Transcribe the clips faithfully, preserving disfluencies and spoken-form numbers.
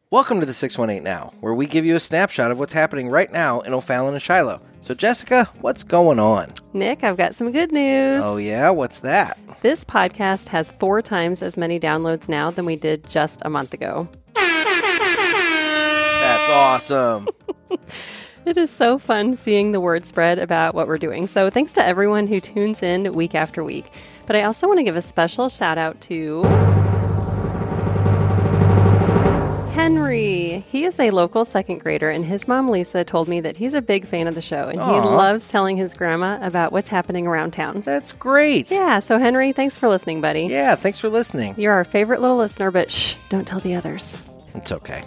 Welcome to the six one eight Now, where we give you a snapshot of what's happening right now in O'Fallon and Shiloh. So, Jessica, what's going on? Nick, I've got some good news. Oh, yeah? What's that? This podcast has four times as many downloads now than we did just a month ago. That's awesome. It is so fun seeing the word spread about what we're doing. So thanks to everyone who tunes in week after week. But I also want to give a special shout out to Henry. He is a local second grader, and his mom, Lisa, told me that he's a big fan of the show, and Aww. he loves telling his grandma about what's happening around town. That's great. Yeah, so Henry, thanks for listening, buddy. Yeah, thanks for listening. You're our favorite little listener, but shh, don't tell the others. It's okay.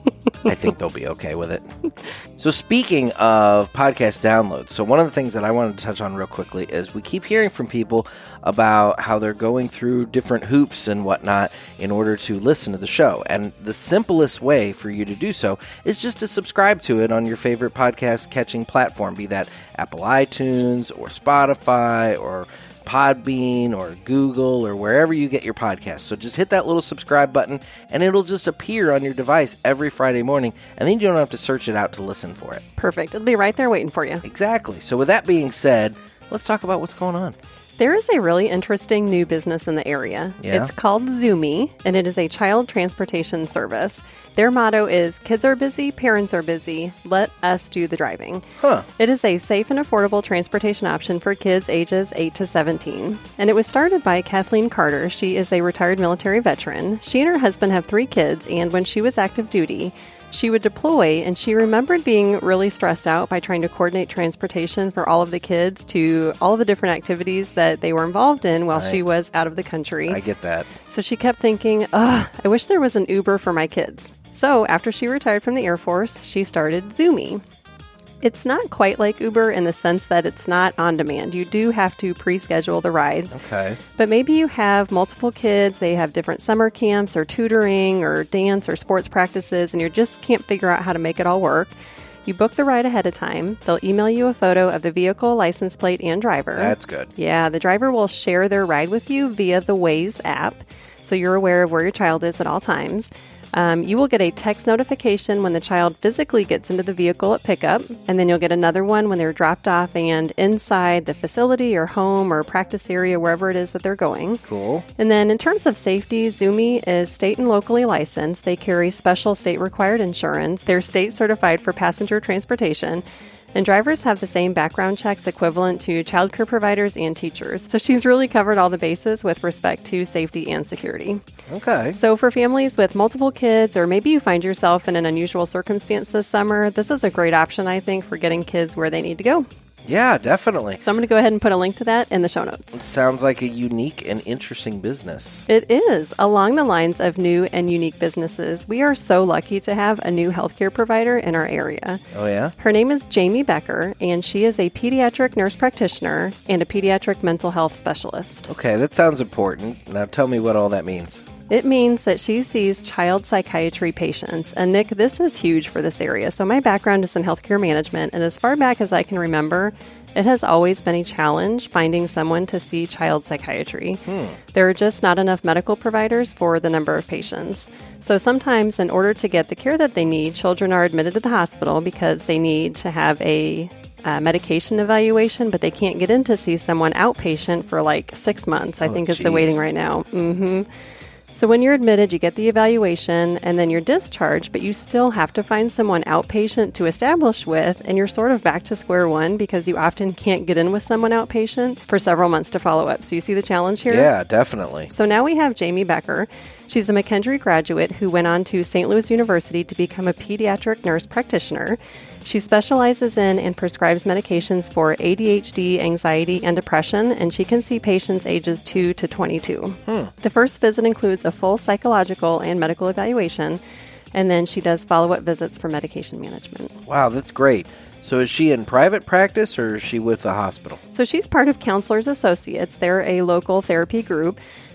I think they'll be okay with it. So speaking of podcast downloads, so one of the things that I wanted to touch on real quickly is we keep hearing from people about how they're going through different hoops and whatnot in order to listen to the show. And the simplest way for you to do so is just to subscribe to it on your favorite podcast catching platform, be that Apple iTunes or Spotify or Podbean or Google or wherever you get your podcasts. So just hit that little subscribe button and it'll just appear on your device every Friday morning, and then you don't have to search it out to listen for it. Perfect. It'll be right there waiting for you. Exactly. So with that being said, let's talk about what's going on. There is a really interesting new business in the area. Yeah? It's called Zoomy, and it is a child transportation service. Their motto is, kids are busy, parents are busy, let us do the driving. Huh. It is a safe and affordable transportation option for kids ages eight to seventeen. And it was started by Kathleen Carter. She is a retired military veteran. She and her husband have three kids, and when she was active duty, she would deploy, and she remembered being really stressed out by trying to coordinate transportation for all of the kids to all of the different activities that they were involved in while Right. she was out of the country. I get that. So she kept thinking, ugh, I wish there was an Uber for my kids. So after she retired from the Air Force, she started Zoomy. It's not quite like Uber in the sense that it's not on demand. You do have to pre-schedule the rides. Okay. But maybe you have multiple kids, they have different summer camps or tutoring or dance or sports practices, and you just can't figure out how to make it all work. You book the ride ahead of time. They'll email you a photo of the vehicle, license plate, and driver. That's good. Yeah, the driver will share their ride with you via the Waze app, so you're aware of where your child is at all times. Um, you will get a text notification when the child physically gets into the vehicle at pickup, and then you'll get another one when they're dropped off and inside the facility or home or practice area, wherever it is that they're going. Cool. And then in terms of safety, Zoomy is state and locally licensed. They carry special state-required insurance. They're state-certified for passenger transportation. And drivers have the same background checks equivalent to childcare providers and teachers. So she's really covered all the bases with respect to safety and security. Okay. So for families with multiple kids, or maybe you find yourself in an unusual circumstance this summer, this is a great option, I think, for getting kids where they need to go. Yeah, definitely. So I'm going to go ahead and put a link to that in the show notes. It sounds like a unique and interesting business. It is. Along the lines of new and unique businesses, we are so lucky to have a new healthcare provider in our area. Oh, yeah? Her name is Jamie Becker, and she is a pediatric nurse practitioner and a pediatric mental health specialist. Okay, that sounds important. Now tell me what all that means. It means that she sees child psychiatry patients. And Nick, this is huge for this area. So my background is in healthcare management, and as far back as I can remember, it has always been a challenge finding someone to see child psychiatry. Hmm. There are just not enough medical providers for the number of patients. So sometimes in order to get the care that they need, children are admitted to the hospital because they need to have a Uh, medication evaluation, but they can't get in to see someone outpatient for like six months, I Oh, think is geez. the waiting right now. Mm-hmm. So when you're admitted, you get the evaluation and then you're discharged, but you still have to find someone outpatient to establish with, and you're sort of back to square one because you often can't get in with someone outpatient for several months to follow up. So you see the challenge here? Yeah, definitely. So now we have Jamie Becker. She's a McKendree graduate who went on to Saint Louis University to become a pediatric nurse practitioner. She specializes in and prescribes medications for A D H D, anxiety, and depression, and she can see patients ages two to twenty-two. Hmm. The first visit includes a full psychological and medical evaluation, and then she does follow-up visits for medication management. Wow, that's great. So is she in private practice or is she with a hospital? So she's part of Counselors Associates. They're a local therapy group.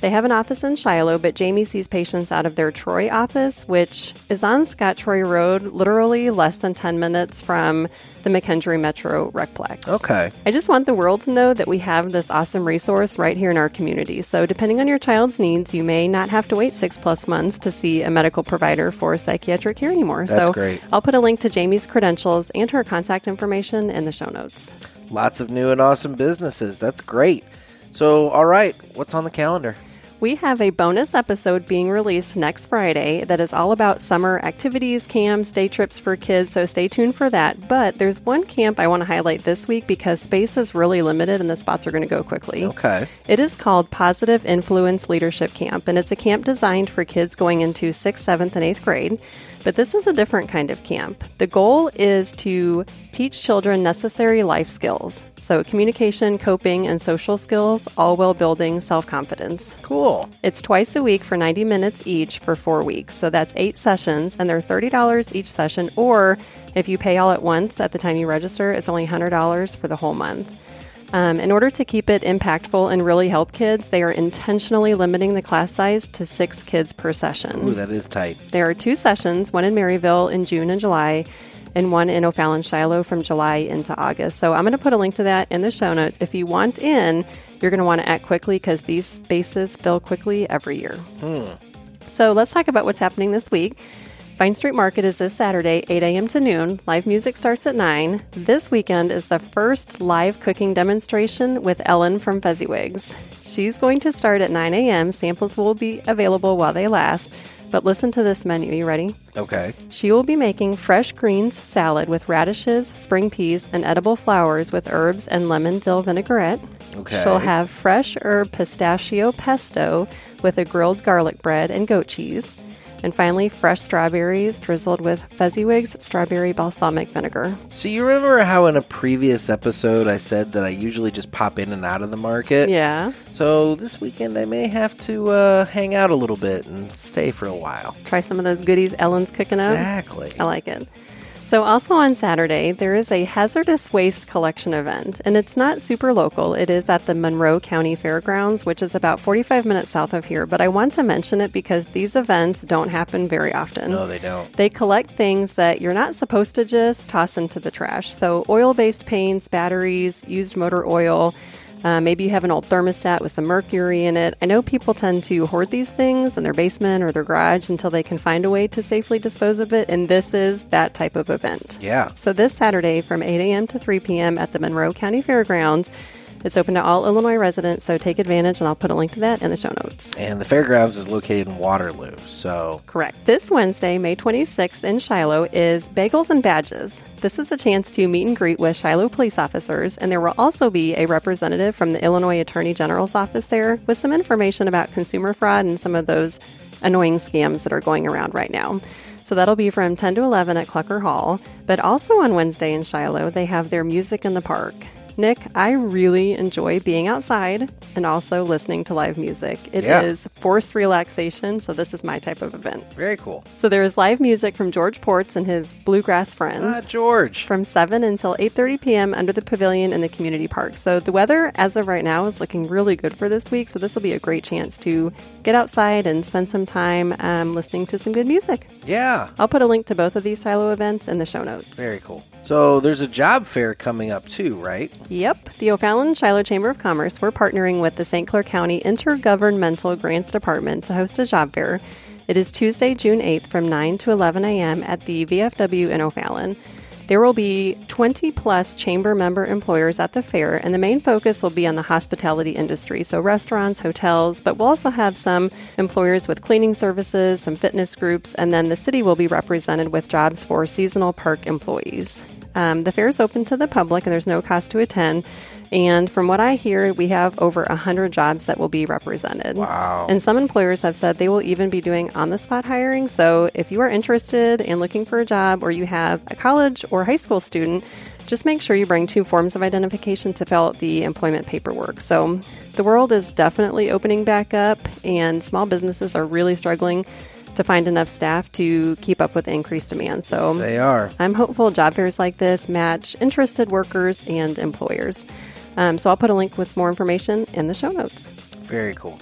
They have an office in Shiloh, but Jamie sees patients out of their Troy office, which is on Scott Troy Road, literally less than ten minutes from the McKendree Metro Recplex. Okay. I just want the world to know that we have this awesome resource right here in our community. So depending on your child's needs, you may not have to wait six plus months to see a medical provider for psychiatric care anymore. That's so great. I'll put a link to Jamie's credentials and her contact information in the show notes. Lots of new and awesome businesses. That's great. So, all right, what's on the calendar? We have a bonus episode being released next Friday that is all about summer activities, camps, day trips for kids, so stay tuned for that. But there's one camp I want to highlight this week because space is really limited and the spots are going to go quickly. Okay. It is called Positive Influence Leadership Camp, and it's a camp designed for kids going into sixth, seventh, and eighth grade. But this is a different kind of camp. The goal is to teach children necessary life skills. So communication, coping, and social skills, all while building self-confidence. Cool. It's twice a week for ninety minutes each for four weeks. So that's eight sessions, and they're thirty dollars each session. Or if you pay all at once at the time you register, it's only one hundred dollars for the whole month. Um, in order to keep it impactful and really help kids, they are intentionally limiting the class size to six kids per session. Ooh, that is tight. There are two sessions, one in Maryville in June and July, and one in O'Fallon Shiloh from July into August. So I'm going to put a link to that in the show notes. If you want in, you're going to want to act quickly because these spaces fill quickly every year. Hmm. So let's talk about what's happening this week. Vine Street Market is this Saturday, eight a.m. to noon. Live music starts at nine. This weekend is the first live cooking demonstration with Ellen from Fezziwigs. She's going to start at nine a.m. Samples will be available while they last. But listen to this menu. You ready? Okay. She will be making fresh greens salad with radishes, spring peas, and edible flowers with herbs and lemon dill vinaigrette. Okay. She'll have fresh herb pistachio pesto with a grilled garlic bread and goat cheese. And finally, fresh strawberries drizzled with Fezziwigs strawberry balsamic vinegar. So you remember how in a previous episode I said that I usually just pop in and out of the market? Yeah. So this weekend I may have to uh, hang out a little bit and stay for a while. Try some of those goodies Ellen's cooking up. Exactly. I like it. So also on Saturday, there is a hazardous waste collection event, and it's not super local. It is at the Monroe County Fairgrounds, which is about forty-five minutes south of here. But I want to mention it because these events don't happen very often. No, they don't. They collect things that you're not supposed to just toss into the trash. So oil-based paints, batteries, used motor oil. Uh, maybe you have an old thermostat with some mercury in it. I know people tend to hoard these things in their basement or their garage until they can find a way to safely dispose of it, and this is that type of event. Yeah. So this Saturday from eight a.m. to three p.m. at the Monroe County Fairgrounds. It's open to all Illinois residents, so take advantage, and I'll put a link to that in the show notes. And the fairgrounds is located in Waterloo, so... Correct. This Wednesday, May twenty-sixth in Shiloh is Bagels and Badges. This is a chance to meet and greet with Shiloh police officers, and there will also be a representative from the Illinois Attorney General's office there with some information about consumer fraud and some of those annoying scams that are going around right now. So that'll be from ten to eleven at Clucker Hall. But also on Wednesday in Shiloh, they have their Music in the Park. Nick, I really enjoy being outside and also listening to live music. It yeah. is forced relaxation, so this is my type of event. Very cool. So there is live music from George Ports and his Bluegrass Friends. Ah, George. From seven until eight thirty p.m. under the pavilion in the community park. So the weather, as of right now, is looking really good for this week, so this will be a great chance to get outside and spend some time um, listening to some good music. Yeah. I'll put a link to both of these Shiloh events in the show notes. Very cool. So there's a job fair coming up too, right? Yep. The O'Fallon Shiloh Chamber of Commerce, we're partnering with the Saint Clair County Intergovernmental Grants Department to host a job fair. It is Tuesday, June eighth from nine to eleven a.m. at the V F W in O'Fallon. There will be twenty plus chamber member employers at the fair, and the main focus will be on the hospitality industry, so restaurants, hotels, but we'll also have some employers with cleaning services, some fitness groups, and then the city will be represented with jobs for seasonal park employees. Um, the fair is open to the public, and there's no cost to attend. And from what I hear, we have over one hundred jobs that will be represented. Wow. And some employers have said they will even be doing on-the-spot hiring. So if you are interested in looking for a job, or you have a college or high school student, just make sure you bring two forms of identification to fill out the employment paperwork. So the world is definitely opening back up, and small businesses are really struggling to find enough staff to keep up with increased demand. So yes, they are. I'm hopeful job fairs like this match interested workers and employers. Um, so I'll put a link with more information in the show notes. Very cool.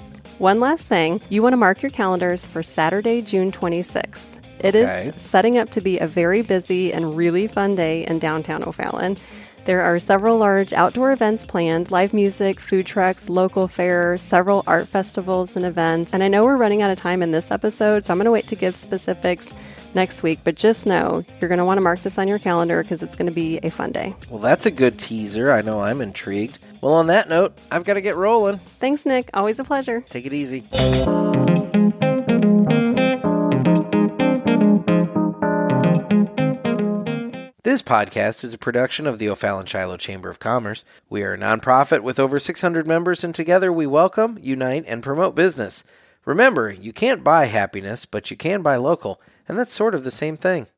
One last thing, you want to mark your calendars for Saturday, June twenty-sixth. It Okay. is setting up to be a very busy and really fun day in downtown O'Fallon. There are several large outdoor events planned, live music, food trucks, local fairs, several art festivals and events. And I know we're running out of time in this episode, so I'm going to wait to give specifics next week. But just know you're going to want to mark this on your calendar because it's going to be a fun day. Well, that's a good teaser. I know I'm intrigued. Well, on that note, I've got to get rolling. Thanks, Nick. Always a pleasure. Take it easy. This podcast is a production of the O'Fallon-Shiloh Chamber of Commerce. We are a nonprofit with over six hundred members, and together we welcome, unite, and promote business. Remember, you can't buy happiness, but you can buy local, and that's sort of the same thing.